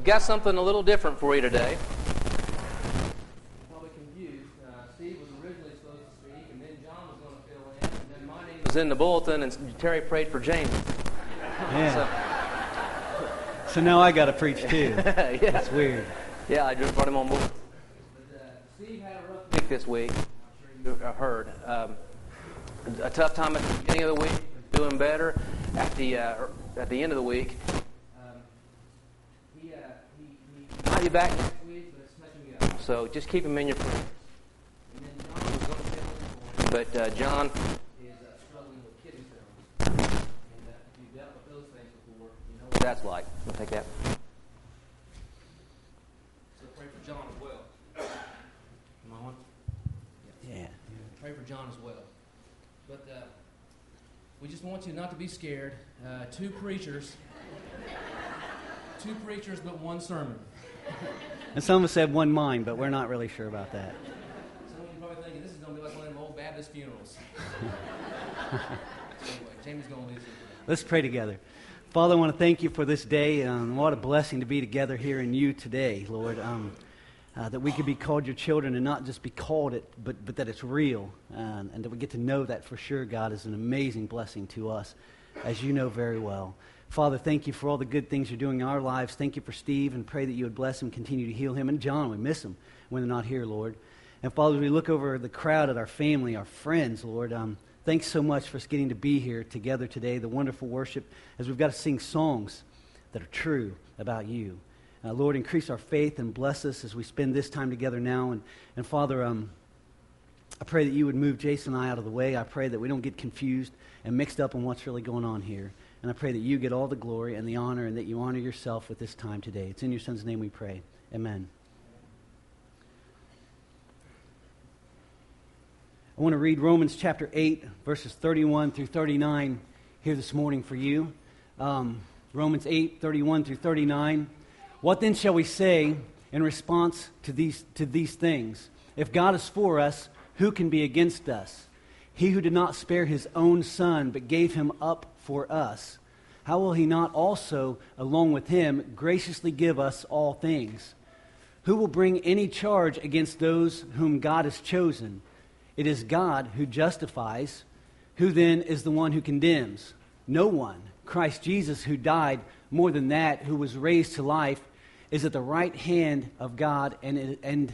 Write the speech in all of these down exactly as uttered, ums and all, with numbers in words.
got something a little different for you today. Probably confused. Uh, Steve was originally supposed to speak, and then John was going to fill in, and then my name was in the bulletin, and Terry prayed for James. Yeah. So, so now I got to preach too. yeah. That's weird. Yeah, I just brought him on board. But, uh, Steve had a rough week this week. I'm sure you heard. Um, a tough time at the beginning of the week, doing better at the uh, at the end of the week. Um, he, uh, he, he might be back next week, but it's touching me up. So just keep him in your prayers. And then John was going to fill in for him, but uh, John is uh, struggling with kidney stones. And uh, if you've dealt with those things before, you know what that's like. We'll take that. So pray for John as well. Am I on? Yeah. yeah. Pray for John as well. But uh, we just want you not to be scared. Uh, two preachers, two preachers, but one sermon. And some of us have one mind, but we're not really sure about that. Some of you are probably thinking this is going to be like one of them old Baptist funerals. So anyway, Jamie's going to lead us. Let's pray together. Father, I want to thank you for this day. Um, what a blessing to be together here in you today, Lord. Um, Uh, that we could be called your children and not just be called it, but, but that it's real. Uh, and that we get to know that for sure, God, is an amazing blessing to us, as you know very well. Father, thank you for all the good things you're doing in our lives. Thank you for Steve, and pray that you would bless him, continue to heal him. And John, we miss him when they're not here, Lord. And Father, as we look over the crowd at our family, our friends, Lord, um, thanks so much for us getting to be here together today, the wonderful worship, as we've got to sing songs that are true about you. Uh, Lord, increase our faith and bless us as we spend this time together now. And, and Father, um, I pray that you would move Jason and I out of the way. I pray that we don't get confused and mixed up in what's really going on here. And I pray that you get all the glory and the honor, and that you honor yourself with this time today. It's in your Son's name we pray. Amen. I want to read Romans chapter eight, verses thirty-one through thirty-nine here this morning for you. Um, Romans eight, thirty-one through thirty-nine. What then shall we say in response to these to these things? If God is for us, who can be against us? He who did not spare his own Son, but gave him up for us, how will he not also, along with him, graciously give us all things? Who will bring any charge against those whom God has chosen? It is God who justifies. Who then is the one who condemns? No one. Christ Jesus, who died, more than that, who was raised to life, is at the right hand of God and, and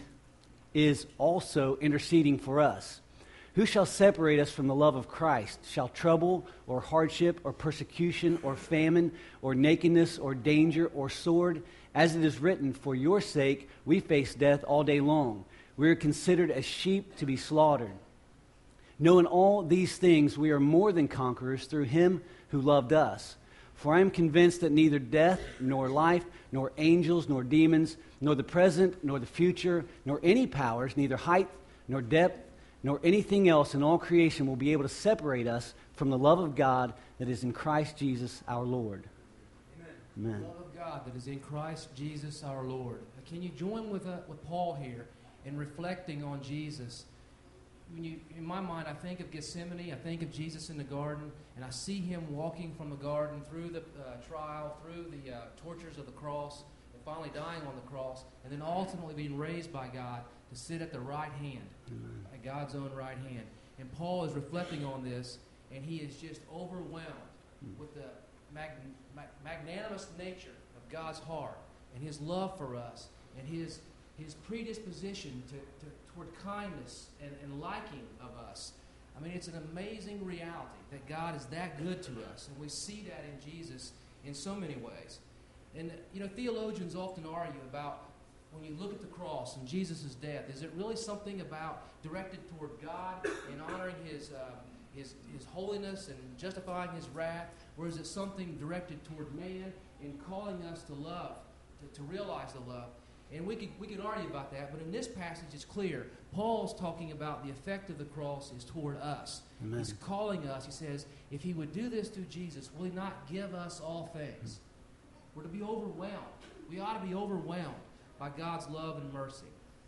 is also interceding for us. Who shall separate us from the love of Christ? Shall trouble or hardship or persecution or famine or nakedness or danger or sword? As it is written, for your sake we face death all day long. We are considered as sheep to be slaughtered. Knowing all these things, we are more than conquerors through him who loved us. For I am convinced that neither death, nor life, nor angels, nor demons, nor the present, nor the future, nor any powers, neither height, nor depth, nor anything else in all creation will be able to separate us from the love of God that is in Christ Jesus our Lord. Amen. Amen. The love of God that is in Christ Jesus our Lord. Can you join with uh, with Paul here in reflecting on Jesus? When you, in my mind, I think of Gethsemane, I think of Jesus in the garden, and I see him walking from the garden through the uh, trial, through the uh, tortures of the cross, and finally dying on the cross, and then ultimately being raised by God to sit at the right hand, Amen. At God's own right hand. And Paul is reflecting on this, and he is just overwhelmed mm. with the mag- mag- magnanimous nature of God's heart and his love for us and his his predisposition to, to toward kindness and, and liking of us. I mean, it's an amazing reality that God is that good to us, and we see that in Jesus in so many ways. And, you know, theologians often argue about when you look at the cross and Jesus' death, is it really something about directed toward God and honoring his, uh, his, his holiness and justifying his wrath, or is it something directed toward man and calling us to love, to, to realize the love? And we could we could argue about that, but in this passage it's clear. Paul's talking about the effect of the cross is toward us. Amen. He's calling us. He says, if he would do this through Jesus, will he not give us all things? We're to be overwhelmed. We ought to be overwhelmed by God's love and mercy.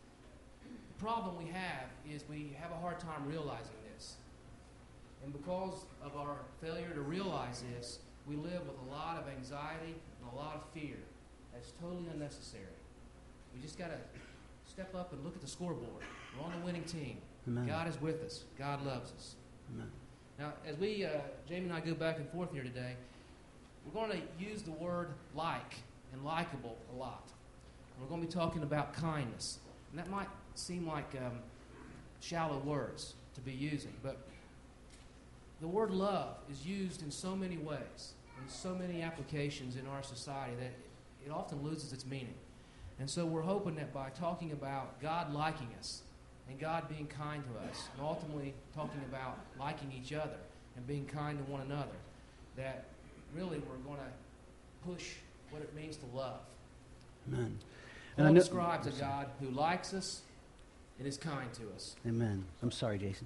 The problem we have is we have a hard time realizing this. And because of our failure to realize this, we live with a lot of anxiety and a lot of fear. As totally unnecessary. We just got to step up and look at the scoreboard. We're on the winning team. Amen. God is with us. God loves us. Amen. Now, as we, uh, Jamie and I go back and forth here today, we're going to use the word like and likable a lot. We're going to be talking about kindness. And that might seem like um, shallow words to be using, but the word love is used in so many ways, in so many applications in our society that it often loses its meaning. And so we're hoping that by talking about God liking us and God being kind to us, and ultimately talking about liking each other and being kind to one another, that really we're going to push what it means to love. Amen. Paul And I know, describes a God who likes us and is kind to us. Amen. I'm sorry, Jason.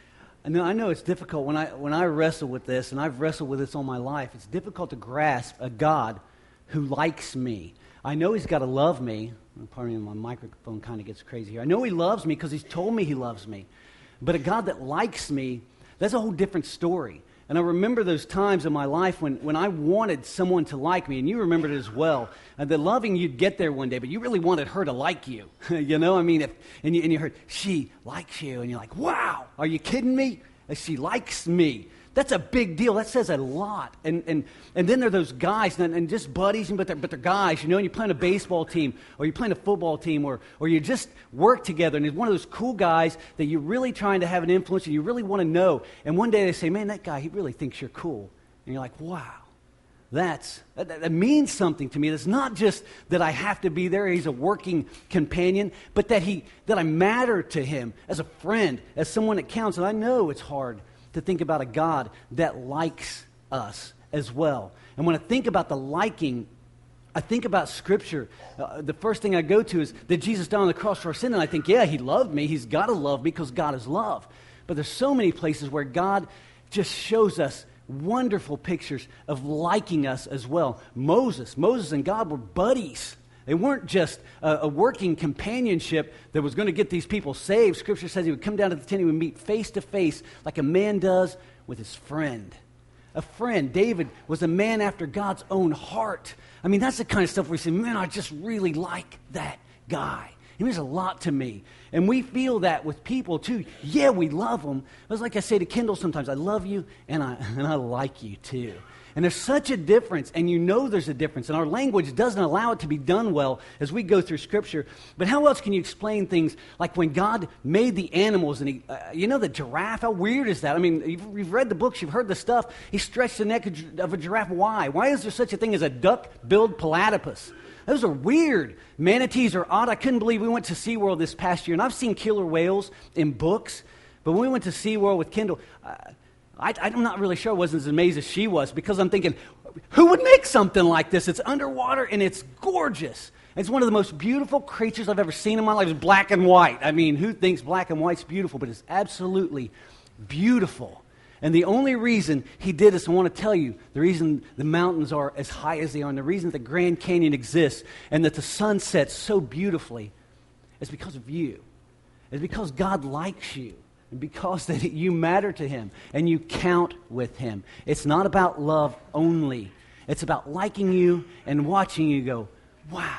I know, I know it's difficult when I when I wrestle with this, and I've wrestled with this all my life. It's difficult to grasp a God who likes me. I know He's got to love me. Pardon me, my microphone kind of gets crazy here. I know He loves me because He's told me He loves me. But a God that likes me, that's a whole different story. And I remember those times in my life when, when I wanted someone to like me, and you remembered it as well. And the loving, you'd get there one day, but you really wanted her to like you. You know, I mean, if, and, you, and you heard, she likes you, and you're like, wow, are you kidding me? She likes me. That's a big deal. That says a lot. And and, and then there are those guys, and, and just buddies, but they're, but they're guys, you know, and you're playing a baseball team, or you're playing a football team, or, or you just work together, and there's one of those cool guys that you're really trying to have an influence, and you really want to know. And one day they say, man, that guy, he really thinks you're cool. And you're like, wow, that's, that, that means something to me. It's not just that I have to be there, he's a working companion, but that he that I matter to him as a friend, as someone that counts. And I know it's hard to think about a God that likes us as well. And when I think about the liking, I think about Scripture. Uh, the first thing I go to is that Jesus died on the cross for our sin, and I think, yeah, He loved me. He's got to love me because God is love. But there's so many places where God just shows us wonderful pictures of liking us as well. Moses, Moses and God were buddies. They weren't just a, a working companionship that was going to get these people saved. Scripture says he would come down to the tent, he would meet face to face like a man does with his friend. A friend. David was a man after God's own heart. I mean, that's the kind of stuff where we say, man, I just really like that guy. He means a lot to me. And we feel that with people too. Yeah, we love them. It's like I say to Kendall sometimes, I love you and I and I like you too. And there's such a difference, and you know there's a difference. And our language doesn't allow it to be done well as we go through Scripture. But how else can you explain things like when God made the animals, and he, uh, you know the giraffe? How weird is that? I mean, you've, you've read the books, you've heard the stuff. He stretched the neck of a giraffe. Why? Why is there such a thing as a duck-billed platypus? Those are weird. Manatees are odd. I couldn't believe we went to SeaWorld this past year, and I've seen killer whales in books, but when we went to SeaWorld with Kendall, uh, I, I'm not really sure I wasn't as amazed as she was, because I'm thinking, who would make something like this? It's underwater and it's gorgeous. It's one of the most beautiful creatures I've ever seen in my life. It's black and white. I mean, who thinks black and white's beautiful? But it's absolutely beautiful. And the only reason he did this, I want to tell you, the reason the mountains are as high as they are, and the reason the Grand Canyon exists, and that the sun sets so beautifully, is because of you. It's because God likes you. And because that you matter to Him and you count with Him. It's not about love only. It's about liking you and watching you go, wow,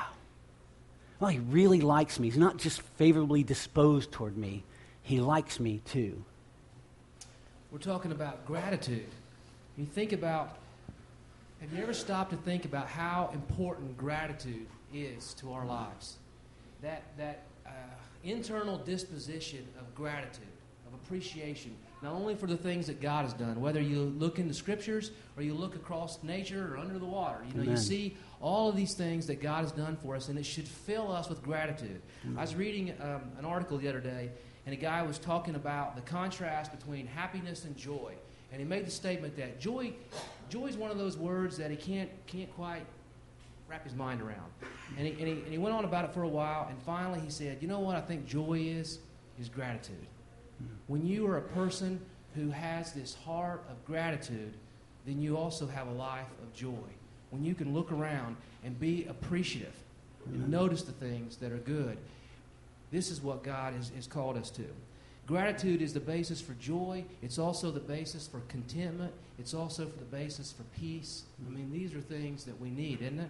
well, He really likes me. He's not just favorably disposed toward me. He likes me too. We're talking about gratitude. You think about, have you ever stopped to think about how important gratitude is to our lives? That, that uh, internal disposition of gratitude, of appreciation, not only for the things that God has done, whether you look in the Scriptures or you look across nature or under the water. You know, Amen. You see all of these things that God has done for us, and it should fill us with gratitude. Amen. I was reading um, an article the other day, and a guy was talking about the contrast between happiness and joy. And he made the statement that joy joy is one of those words that he can't can't quite wrap his mind around. And he, and he, and he went on about it for a while, and finally he said, you know what I think joy is? Is gratitude. When you are a person who has this heart of gratitude, then you also have a life of joy. When you can look around and be appreciative and Amen. Notice the things that are good. This is what God has, has called us to. Gratitude is the basis for joy. It's also the basis for contentment. It's also for the basis for peace. I mean, these are things that we need, isn't it?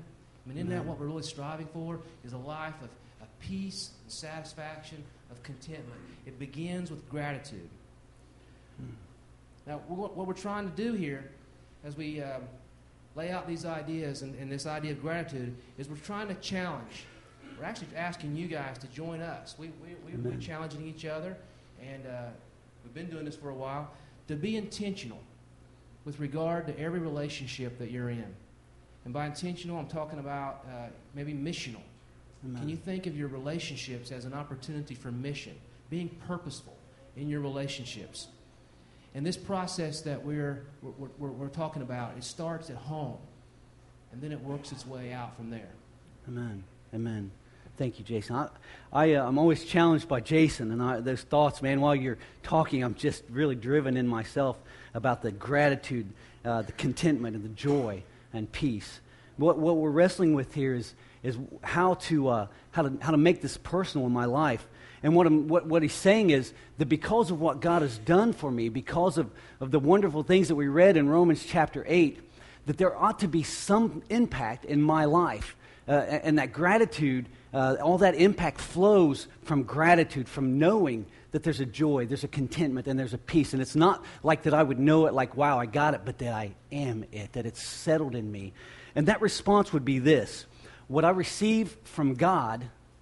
I mean, isn't Amen. that what we're really striving for? Is a life of, of peace and satisfaction, of contentment. It begins with gratitude. Hmm. Now, what we're trying to do here, as we um, lay out these ideas and, and this idea of gratitude, is we're trying to challenge. We're actually asking you guys to join us. We, we, we, we're challenging each other, and uh, we've been doing this for a while, to be intentional with regard to every relationship that you're in. And by intentional, I'm talking about uh, maybe missional. Amen. Can you think of your relationships as an opportunity for mission, being purposeful in your relationships? And this process that we're, we're, we're, we're talking about, it starts at home, and then it works its way out from there. Amen. Amen. Thank you, Jason. I, I, uh, I'm always challenged by Jason, and I, those thoughts, man, while you're talking, I'm just really driven in myself about the gratitude, uh, the contentment, and the joy and peace. What, what we're wrestling with here is, is how, to, uh, how, to, how to make this personal in my life. And what, I'm, what, what he's saying is that because of what God has done for me, because of, of the wonderful things that we read in Romans chapter eight, that there ought to be some impact in my life. Uh, and that gratitude, uh, all that impact flows from gratitude, from knowing that there's a joy, there's a contentment, and there's a peace. And it's not like that I would know it like, wow, I got it, but that I am it, that it's settled in me. And that response would be this: what I receive from God,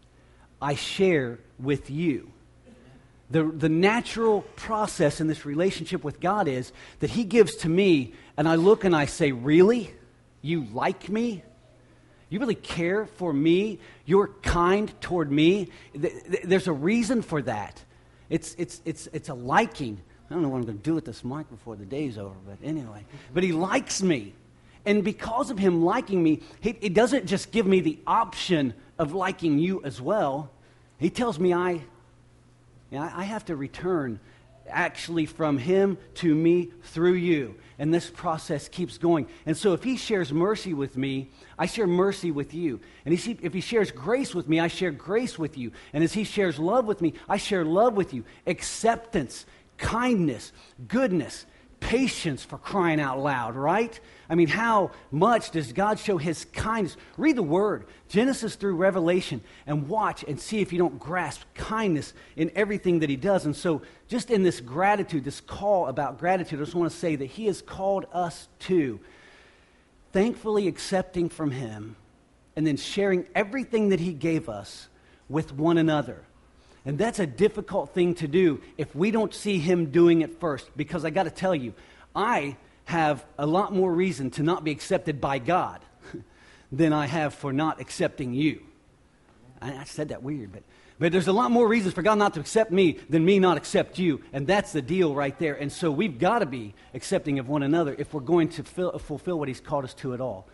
I share with you. The, the natural process in this relationship with God is that He gives to me, and I look and I say, really? You like me? You really care for me? You're kind toward me? There's a reason for that. It's, it's, it's, it's a liking. I don't know what I'm going to do with this mic before the day's over, but anyway. But He likes me. And because of Him liking me, He, He doesn't just give me the option of liking you as well. He tells me I, you know, I have to return actually from Him to me through you. And this process keeps going. And so if He shares mercy with me, I share mercy with you. And if He shares grace with me, I share grace with you. And as He shares love with me, I share love with you. Acceptance, kindness, goodness, patience, for crying out loud, right? I mean, how much does God show His kindness? Read the Word, Genesis through Revelation, and watch and see if you don't grasp kindness in everything that He does. And so just in this gratitude, this call about gratitude, I just want to say that He has called us to thankfully accepting from Him and then sharing everything that He gave us with one another. And that's a difficult thing to do if we don't see Him doing it first. Because I got to tell you, I have a lot more reason to not be accepted by God than I have for not accepting you. I, I said that weird, but, but there's a lot more reasons for God not to accept me than me not accept you. And that's the deal right there. And so we've got to be accepting of one another if we're going to fill, fulfill what He's called us to at all.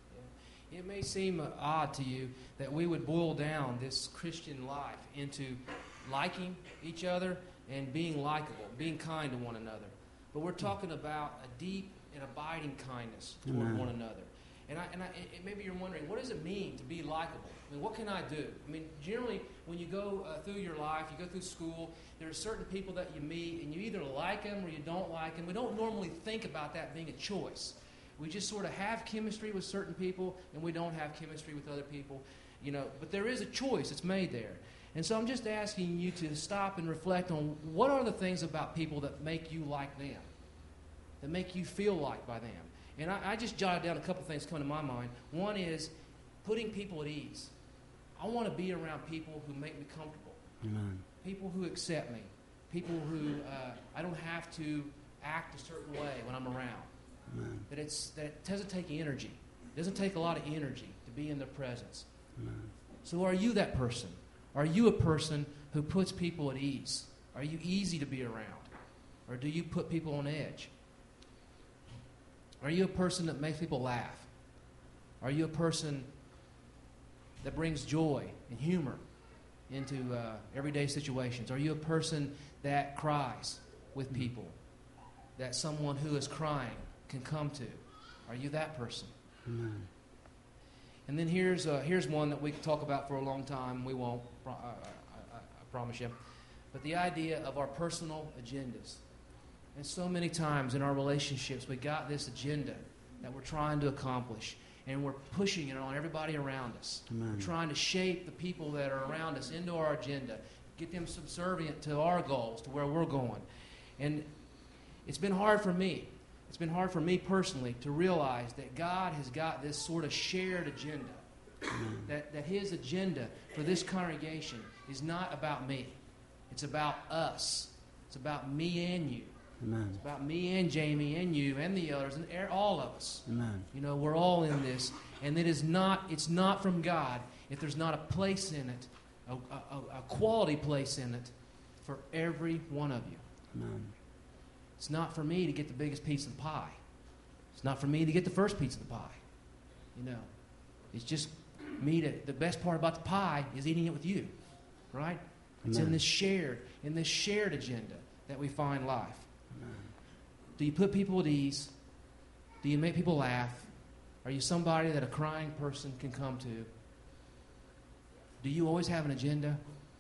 It may seem odd to you that we would boil down this Christian life into liking each other and being likable, being kind to one another. But we're talking about a deep and abiding kindness toward Amen. one another. And, I, and I, it, maybe you're wondering, what does it mean to be likable? I mean, what can I do? I mean, generally, when you go uh, through your life, you go through school, there are certain people that you meet, and you either like them or you don't like them. We don't normally think about that being a choice. We just sort of have chemistry with certain people, and we don't have chemistry with other people. You know, but there is a choice that's made there. And so I'm just asking you to stop and reflect on what are the things about people that make you like them, that make you feel liked by them. And I, I just jotted down a couple things coming to my mind. One is putting people at ease. I want to be around people who make me comfortable, Amen. People who accept me, people who uh, I don't have to act a certain way when I'm around. Amen. That it's that it doesn't take energy. It doesn't take a lot of energy to be in their presence. Amen. So are you that person? Are you a person who puts people at ease? Are you easy to be around? Or do you put people on edge? Are you a person that makes people laugh? Are you a person that brings joy and humor into uh, everyday situations? Are you a person that cries with people, that someone who is crying can come to? Are you that person? Amen. And then here's uh, here's one that we could talk about for a long time. We won't, I, I, I, I promise you. But the idea of our personal agendas. And so many times in our relationships, we got this agenda that we're trying to accomplish. and we're pushing it on everybody around us. Amen. We're trying to shape the people that are around us into our agenda, get them subservient to our goals, to where we're going. And it's been hard for me. It's been hard for me personally to realize that God has got this sort of shared agenda. Amen. That, that His agenda for this congregation is not about me. It's about us. It's about me and you. Amen. It's about me and Jamie and you and the others and all of us. Amen. You know, we're all in this. And it is not, it's not from God if there's not a place in it, a, a, a quality place in it for every one of you. Amen. It's not for me to get the biggest piece of the pie. It's not for me to get the first piece of the pie. You know, it's just me to, the best part about the pie is eating it with you, right? It's Amen. in this shared, in this shared agenda that we find life. Amen. Do you put people at ease? Do you make people laugh? Are you somebody that a crying person can come to? Do you always have an agenda?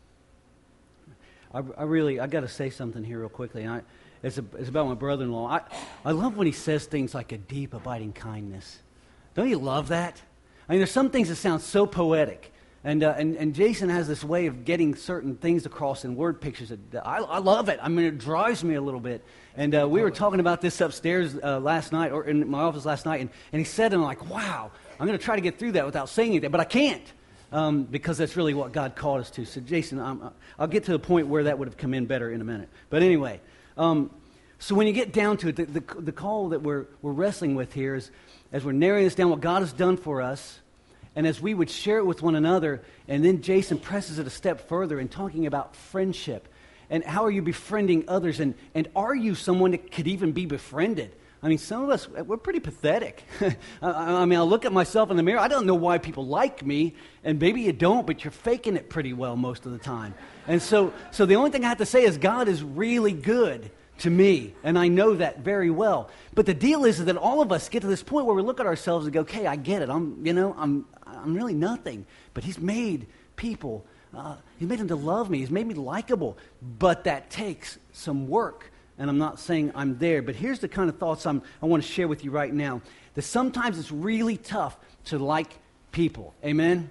I, I really, I got to say something here real quickly. And I, it's, a, it's about my brother-in-law. I, I love when he says things like a deep, abiding kindness. Don't you love that? I mean, there's some things that sound so poetic. And, uh, and and Jason has this way of getting certain things across in word pictures. That, that I, I love it. I mean, it drives me a little bit. And uh, we were talking about this upstairs uh, last night, or in my office last night, and, and he said, and I'm like, wow, I'm going to try to get through that without saying anything, but I can't, um, because that's really what God called us to. So, Jason, I'm, I'll get to the point where that would have come in better in a minute. But anyway, um, so when you get down to it, the, the, the call that we're, we're wrestling with here is, as we're narrowing this down, what God has done for us, and as we would share it with one another, and then Jason presses it a step further in talking about friendship. And how are you befriending others? And, and are you someone that could even be befriended? I mean, some of us, we're pretty pathetic. I, I mean, I look at myself in the mirror. I don't know why people like me. And maybe you don't, but you're faking it pretty well most of the time. And so, so the only thing I have to say is God is really good to me, and I know that very well. But the deal is that all of us get to this point where we look at ourselves and go, okay, I get it. I'm, you know, I'm, I'm really nothing. But He's made people, uh, He's made them to love me. He's made me likable. But that takes some work, and I'm not saying I'm there. But here's the kind of thoughts I'm, I want to share with you right now. That sometimes it's really tough to like people. Amen?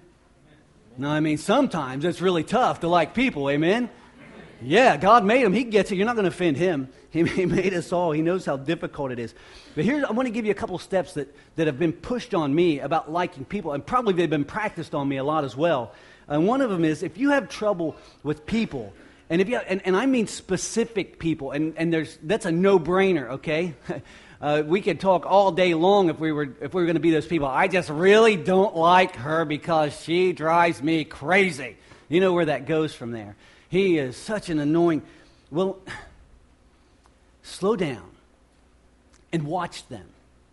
No, I mean, sometimes it's really tough to like people. Amen? Yeah, God made him. He gets it. You're not going to offend Him. He, he made us all. He knows how difficult it is. But here, I want to give you a couple steps that, that have been pushed on me about liking people, and probably they've been practiced on me a lot as well. And one of them is, if you have trouble with people, and if you have, and, and I mean specific people, and, and there's that's a no-brainer, okay? uh, we could talk all day long if we were if we were going to be those people. I just really don't like her because she drives me crazy. You know where that goes from there. He is such an annoying... Well, slow down and watch them.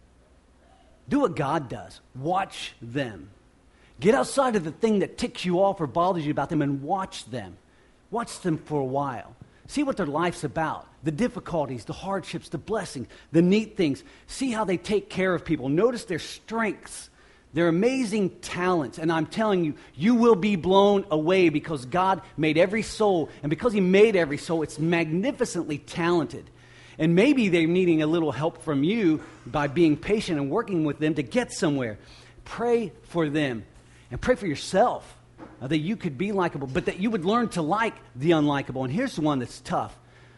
Do what God does. Watch them. Get outside of the thing that ticks you off or bothers you about them and watch them. Watch them for a while. See what their life's about. The difficulties, the hardships, the blessings, the neat things. See how they take care of people. Notice their strengths. They're amazing talents, and I'm telling you, you will be blown away because God made every soul, and because He made every soul, it's magnificently talented. And maybe they're needing a little help from you by being patient and working with them to get somewhere. Pray for them, and pray for yourself uh, that you could be likable, but that you would learn to like the unlikable. And here's the one that's tough.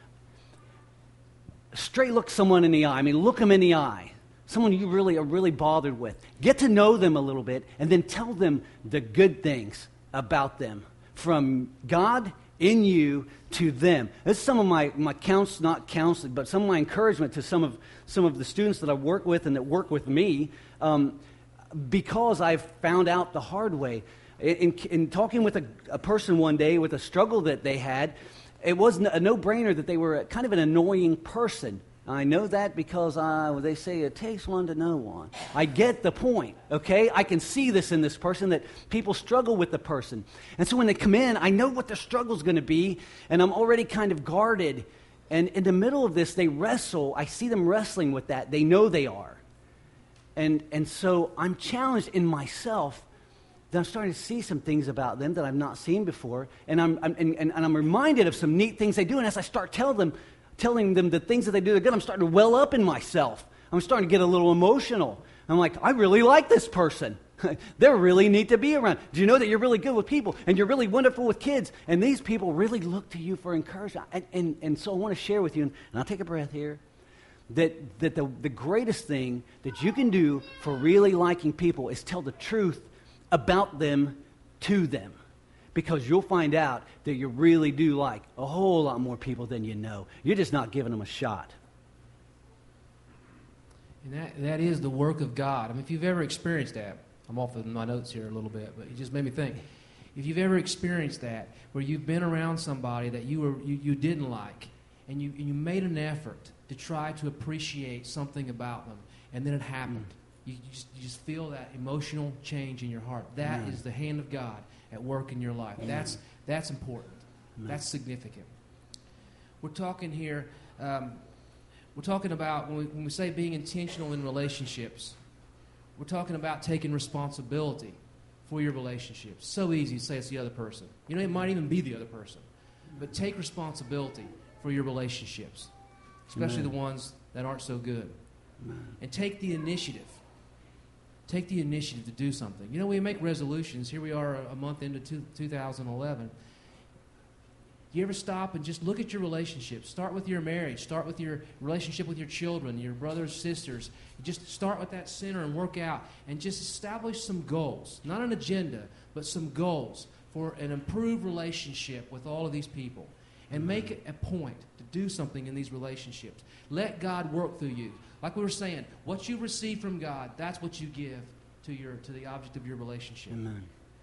Straight look someone in the eye. I mean, look them in the eye. Someone you really are really bothered with. Get to know them a little bit and then tell them the good things about them. From God in you to them. This is some of my, my counsel, not counseling, but some of my encouragement to some of some of the students that I work with and that work with me, um, because I've found out the hard way. In, in talking with a, a person one day with a struggle that they had, it was a no-brainer that they were a, kind of an annoying person. I know that because uh, they say it takes one to know one. I get the point, okay? I can see this in this person, that people struggle with the person. And so when they come in, I know what their struggle is going to be, and I'm already kind of guarded. And in the middle of this, they wrestle. I see them wrestling with that. They know they are. And, and so I'm challenged in myself that I'm starting to see some things about them that I've not seen before. And I'm, I'm, and, and I'm reminded of some neat things they do. And as I start telling them, telling them the things that they do, they're good, I'm starting to well up in myself. I'm starting to get a little emotional I'm like, I really like this person. They're really neat to be around. Do you know that you're really good with people and you're really wonderful with kids? And these people really look to you for encouragement. And, and, and so I want to share with you, and I'll take a breath here, that, that the, the greatest thing that you can do for really liking people is tell the truth about them to them. Because you'll find out that you really do like a whole lot more people than you know. You're just not giving them a shot. And that, that is the work of God. I mean, if you've ever experienced that, I'm off of my notes here a little bit, but it just made me think. If you've ever experienced that, where you've been around somebody that you were you, you didn't like, and you and you made an effort to try to appreciate something about them, and then it happened. Mm. You, you, just, you just feel that emotional change in your heart. That mm. is the hand of God at work in your life. Mm. That's that's important. Mm. That's significant. We're talking here. Um, we're talking about when we, when we say being intentional in relationships. We're talking about taking responsibility for your relationships. So easy to say it's the other person. You know, it might even be the other person. But take responsibility for your relationships, especially Amen. The ones that aren't so good. Amen. And take the initiative. Take the initiative to do something. You know, we make resolutions. Here we are a month into two, two thousand eleven. Do you ever stop and just look at your relationships? Start with your marriage. Start with your relationship with your children, your brothers, sisters. Just start with that center and work out and just establish some goals. Not an agenda, but some goals for an improved relationship with all of these people. And make it a point to do something in these relationships. Let God work through you. Like we were saying, what you receive from God, that's what you give to your to the object of your relationship. Amen.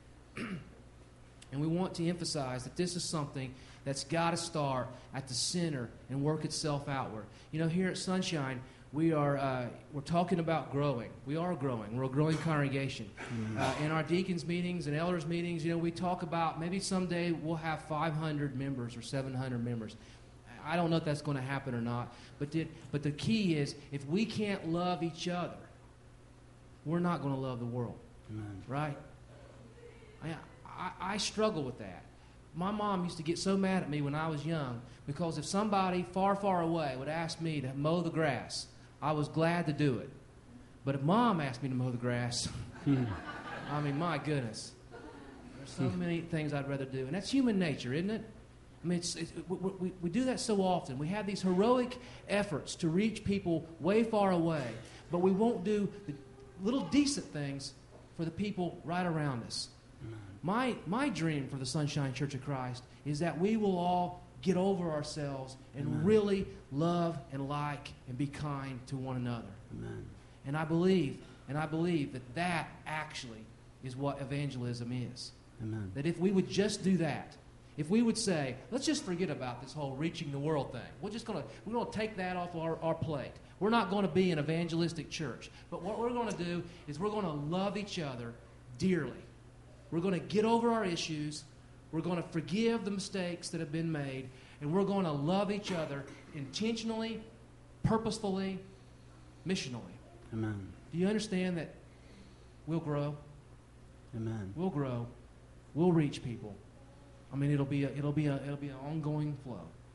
And we want to emphasize that this is something that's got to start at the center and work itself outward. You know, here at Sunshine, we are uh, we're talking about growing. We are growing. We're a growing congregation. Mm-hmm. Uh, in our deacons meetings and elders meetings, you know, we talk about maybe someday we'll have five hundred members or seven hundred members. I don't know if that's going to happen or not. But did, but the key is, if we can't love each other, we're not going to love the world. Amen. Right? I, I, I struggle with that. My mom used to get so mad at me when I was young because if somebody far, far away would ask me to mow the grass, I was glad to do it. But if Mom asked me to mow the grass, I mean, my goodness. There's so many things I'd rather do. And that's human nature, isn't it? I mean, it's, it's, we, we, we do that so often. We have these heroic efforts to reach people way far away, but we won't do the little decent things for the people right around us. My, my dream for the Sunshine Church of Christ is that we will all get over ourselves and Amen. Really love and like and be kind to one another. Amen. And I believe, and I believe that that actually is what evangelism is. Amen. That if we would just do that, if we would say, let's just forget about this whole reaching the world thing. We're just gonna we're gonna take that off our, our plate. We're not going to be an evangelistic church. But what we're going to do is we're going to love each other dearly. We're going to get over our issues. We're going to forgive the mistakes that have been made. And we're going to love each other intentionally, purposefully, missionally. Amen. Do you understand that we'll grow? Amen. We'll grow. We'll reach people. I mean, it'll be a, it'll be a, it'll be an ongoing flow.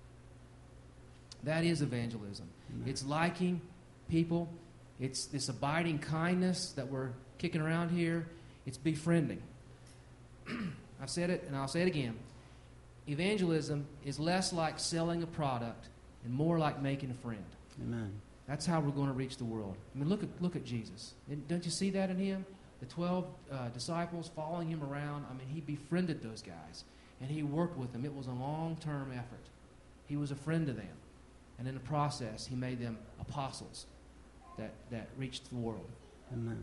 That is evangelism. Amen. It's liking people. It's this abiding kindness that we're kicking around here. It's befriending. I've said it, and I'll say it again. Evangelism is less like selling a product and more like making a friend. Amen. That's how we're going to reach the world. I mean, look at look at Jesus. Don't you see that in him? The twelve uh, disciples following him around. I mean, he befriended those guys, and he worked with them. It was a long-term effort. He was a friend to them. And in the process, he made them apostles that, that reached the world. Amen.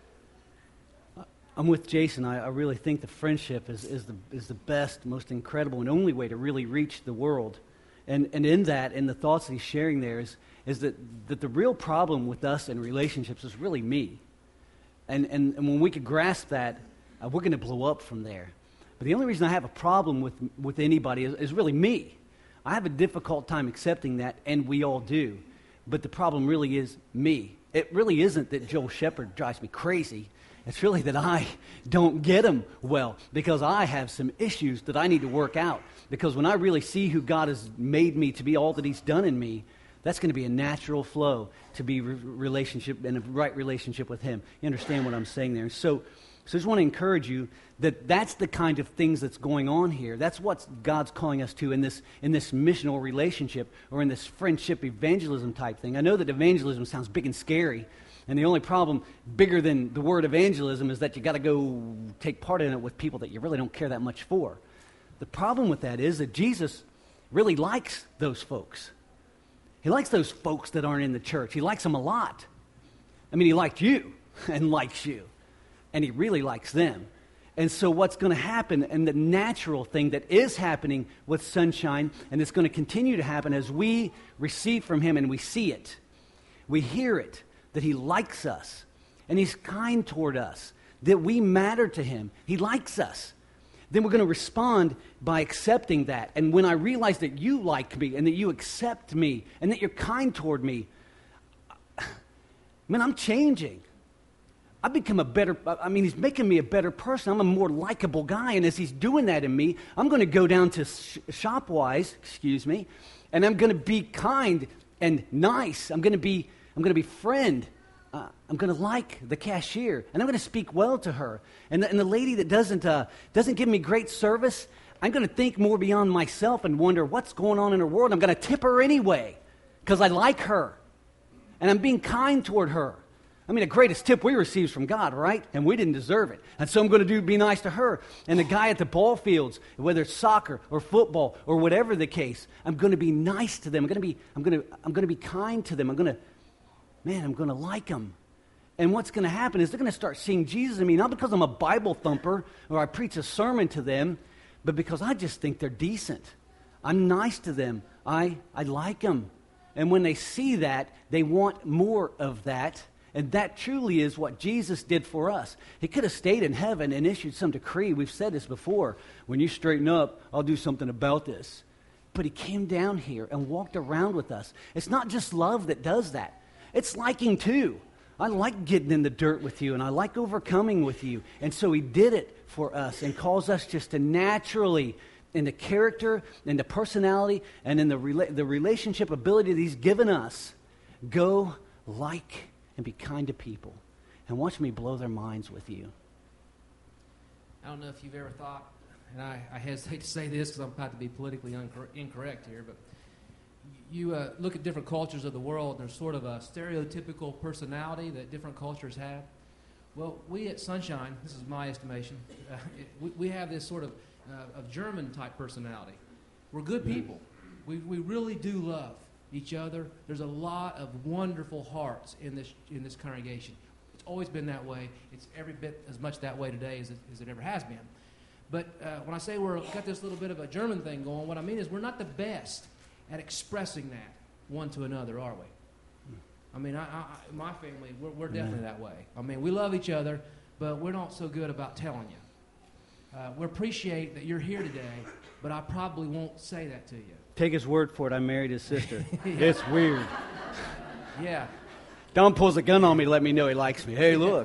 I'm with Jason. I, I really think the friendship is, is, the, is the best, most incredible, and only way to really reach the world. And, and in that, in the thoughts that he's sharing there, is, is that, that the real problem with us in relationships is really me. And, and, and when we could grasp that, uh, we're going to blow up from there. But the only reason I have a problem with, with anybody is, is really me. I have a difficult time accepting that, and we all do. But the problem really is me. It really isn't that Joel Shepherd drives me crazy. It's really that I don't get him well, because I have some issues that I need to work out. Because when I really see who God has made me to be, all that he's done in me, That's going to be a natural flow to be re- relationship in a right relationship with Him. You understand what I'm saying there? So, so I just want to encourage you that that's the kind of things that's going on here. That's what God's calling us to in this in this missional relationship or in this friendship evangelism type thing. I know that evangelism sounds big and scary, and the only problem bigger than the word evangelism is that you got to go take part in it with people that you really don't care that much for. The problem with that is that Jesus really likes those folks. He likes those folks that aren't in the church. He likes them a lot. I mean, He liked you and likes you. And He really likes them. And so what's going to happen, and the natural thing that is happening with Sunshine, and it's going to continue to happen as we receive from Him and we see it, we hear it, that He likes us, and He's kind toward us, that we matter to Him. He likes us. Then we're going to respond by accepting that. And when I realize that you like me and that you accept me and that you're kind toward me, man, I'm changing. I've become a better, I mean, He's making me a better person. I'm a more likable guy. And as He's doing that in me, I'm going to go down to sh- Shopwise, excuse me, and I'm going to be kind and nice. I'm going to be, I'm going to be friend. Uh, I'm going to like the cashier, and I'm going to speak well to her. And the, and the lady that doesn't uh, doesn't give me great service, I'm going to think more beyond myself and wonder what's going on in her world. I'm going to tip her anyway because I like her, and I'm being kind toward her. I mean, the greatest tip we receive is from God, right? And we didn't deserve it. And so I'm going to do be nice to her. And the guy at the ball fields, whether it's soccer or football or whatever the case, I'm going to be nice to them. I'm going to be I'm going to I'm going to be kind to them. I'm going to Man, I'm going to like them. And what's going to happen is they're going to start seeing Jesus in me, not because I'm a Bible thumper or I preach a sermon to them, but because I just think they're decent. I'm nice to them. I, I like them. And when they see that, they want more of that. And that truly is what Jesus did for us. He could have stayed in heaven and issued some decree. We've said this before. When you straighten up, I'll do something about this. But He came down here and walked around with us. It's not just love that does that. It's liking too. I like getting in the dirt with you, and I like overcoming with you. And so He did it for us and calls us just to naturally, in the character, in the personality, and in the rela- the relationship ability that He's given us, go like and be kind to people. And watch me blow their minds with you. I don't know if you've ever thought, and I, I hesitate to say this because I'm about to be politically uncor- incorrect here, but you uh, look at different cultures of the world, and there's sort of a stereotypical personality that different cultures have. Well, we at Sunshine, this is my estimation, uh, it, we, we have this sort of, uh, of German-type personality. We're good people. We, we really do love each other. There's a lot of wonderful hearts in this in this congregation. It's always been that way. It's every bit as much that way today as it, as it ever has been. But uh, when I say we've got this little bit of a German thing going, what I mean is we're not the best at expressing that one to another, are we? I mean, I, I, my family, we're, we're definitely that way. I mean, we love each other, but we're not so good about telling you. Uh, we appreciate that you're here today, but I probably won't say that to you. Take His word for it. I married his sister. Yeah. It's weird. Yeah. Don pulls a gun on me to let me know he likes me. Hey, look.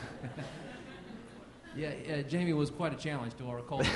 Yeah, uh, Jamie was quite a challenge to our culture.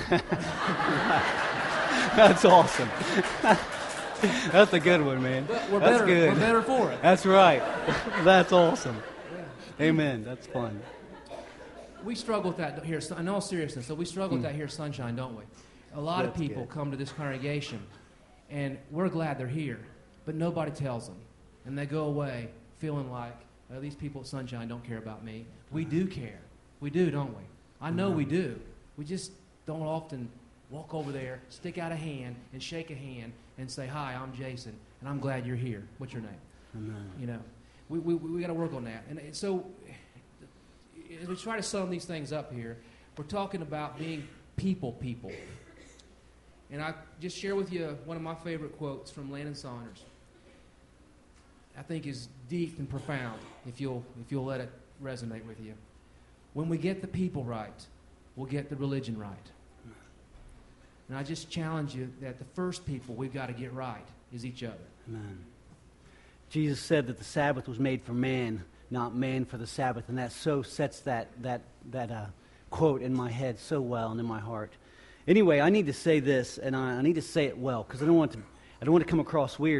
That's awesome. That's a good one, man. But we're That's better. good. We're better for it. That's right. That's awesome. Yeah. Amen. That's fun. We struggle with that here. In all seriousness, so we struggle mm. with that here at Sunshine, don't we? A lot That's of people good. come to this congregation, and we're glad they're here, but nobody tells them, and they go away feeling like oh, these people at Sunshine don't care about me. We do care. We do, don't we? I know mm-hmm. we do. We just don't often walk over there, stick out a hand, and shake a hand, and say, "Hi, I'm Jason, and I'm glad you're here. What's your name?" Amen. You know, we we we got to work on that. And so, as we try to sum these things up here, we're talking about being people, people. And I just share with you one of my favorite quotes from Landon Saunders. I think is deep and profound. If you'll if you'll let it resonate with you. When we get the people right, we'll get the religion right. And I just challenge you that the first people we've got to get right is each other. Amen. Jesus said that the Sabbath was made for man, not man for the Sabbath, and that so sets that that that uh, quote in my head so well and in my heart. Anyway, I need to say this, and I, I need to say it well because I don't want to I don't want to come across weird.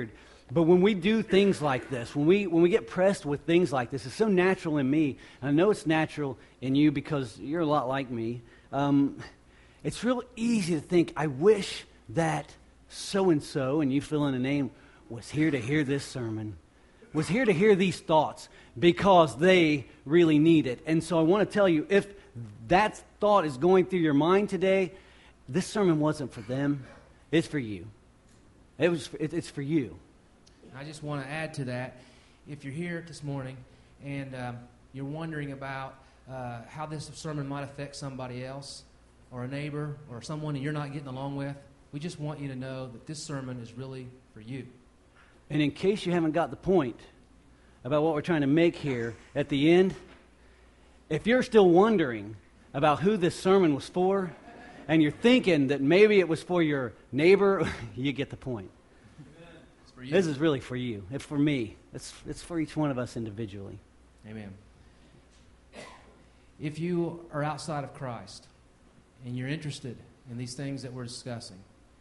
But when we do things like this, when we when we get pressed with things like this, it's so natural in me. And I know it's natural in you because you're a lot like me. Um, it's real easy to think, I wish that so-and-so, and you fill in a name, was here to hear this sermon, was here to hear these thoughts because they really need it. And so I want to tell you, if that thought is going through your mind today, this sermon wasn't for them. It's for you. It was. It, it's for you. I just want to add to that, if you're here this morning and um, you're wondering about uh, how this sermon might affect somebody else or a neighbor or someone that you're not getting along with, we just want you to know that this sermon is really for you. And in case you haven't got the point about what we're trying to make here at the end, if you're still wondering about who this sermon was for and you're thinking that maybe it was for your neighbor, you get the point. This is really for you. It's for me. It's it's for each one of us individually. Amen. If you are outside of Christ and you're interested in these things that we're discussing,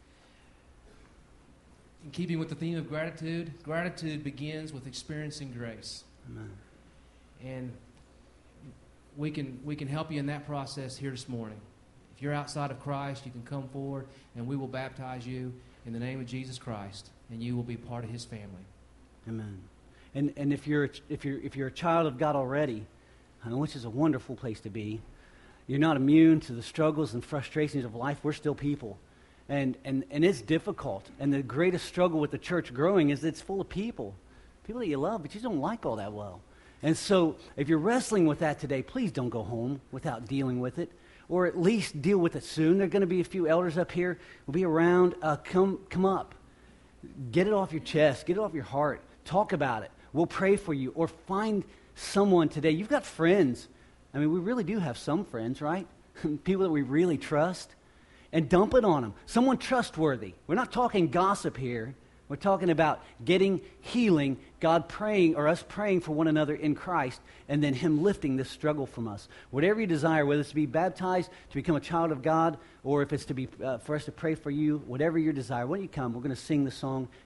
in keeping with the theme of gratitude, gratitude begins with experiencing grace. Amen. And we can we can help you in that process here this morning. If you're outside of Christ, you can come forward and we will baptize you in the name of Jesus Christ, and you will be part of His family. Amen. And and if you're if you're if you're a child of God already, which is a wonderful place to be, you're not immune to the struggles and frustrations of life. We're still people, and and and it's difficult. And the greatest struggle with the church growing is that it's full of people, people that you love, but you don't like all that well. And so, if you're wrestling with that today, please don't go home without dealing with it. Or at least deal with it soon. There are going to be a few elders up here. We'll be around. Uh, come, come up. Get it off your chest. Get it off your heart. Talk about it. We'll pray for you. Or find someone today. You've got friends. I mean, we really do have some friends, right? People that we really trust. And dump it on them. Someone trustworthy. We're not talking gossip here. We're talking about getting healing, God praying, or us praying for one another in Christ, and then Him lifting this struggle from us. Whatever you desire, whether it's to be baptized, to become a child of God, or if it's to be uh, for us to pray for you, whatever your desire, when you come, we're going to sing the song,